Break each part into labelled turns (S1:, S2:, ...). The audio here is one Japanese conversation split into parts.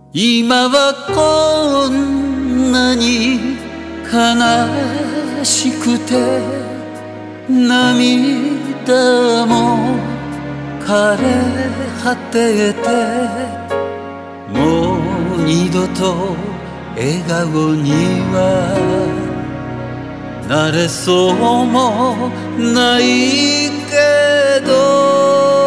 S1: 今はこんなに悲しくて涙も枯れ果ててもう二度と笑顔にはなれそうもないけど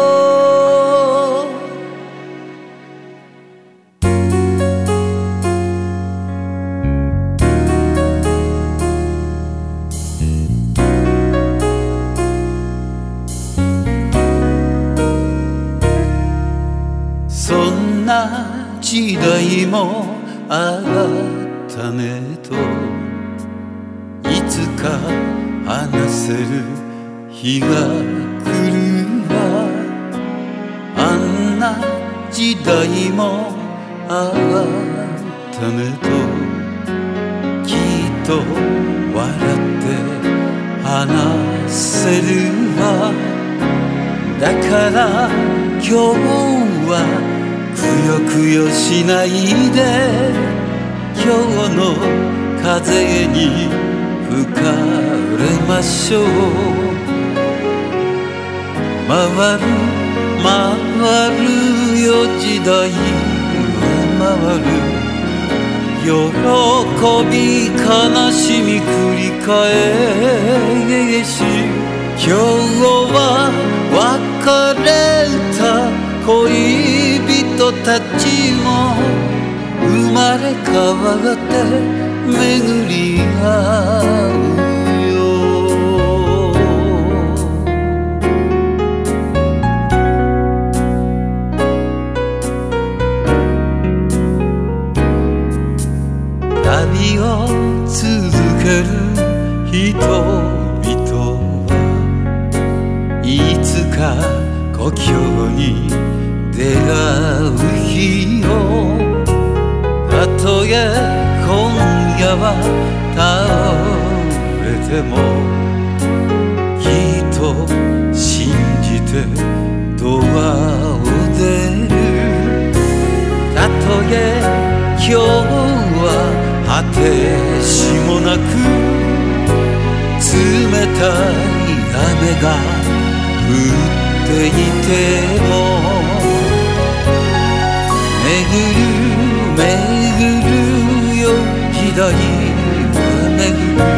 S1: そんな時代もあったねといつか話せる日が来るわあんな時代もあったねときっと笑って話せるわだから今日はくよくよしないで今日の風に吹かれましょう回る回るよ時代は回る喜び悲しみ繰り返し今日は別れた恋人たちも生まれ変わって巡り合うよ旅を続ける人々はいつか故郷に出会う日をたとえ今夜は倒れてもきっと信じてドアを出るたとえ今日は果てしもなく冷たい雨が降っていても巡るよ時代は巡る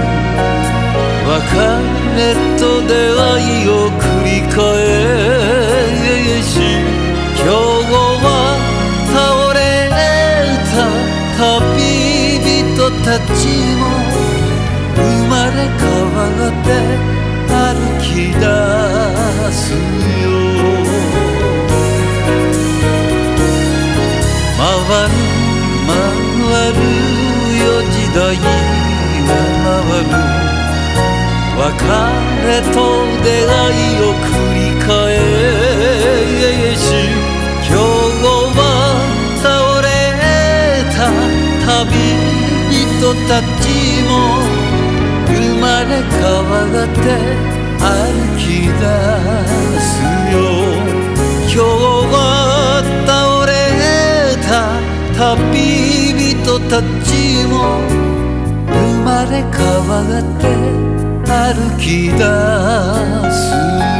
S1: 別れと出会いを繰り返し今日は倒れた旅人たちも生まれ変わって歩き出すよ回る回るよ時代は回る別れと出会いを繰り返し今日は倒れた旅人たちも生まれ変わって歩き出すよ今日は倒れた旅人たちも生まれ変わって歩き出す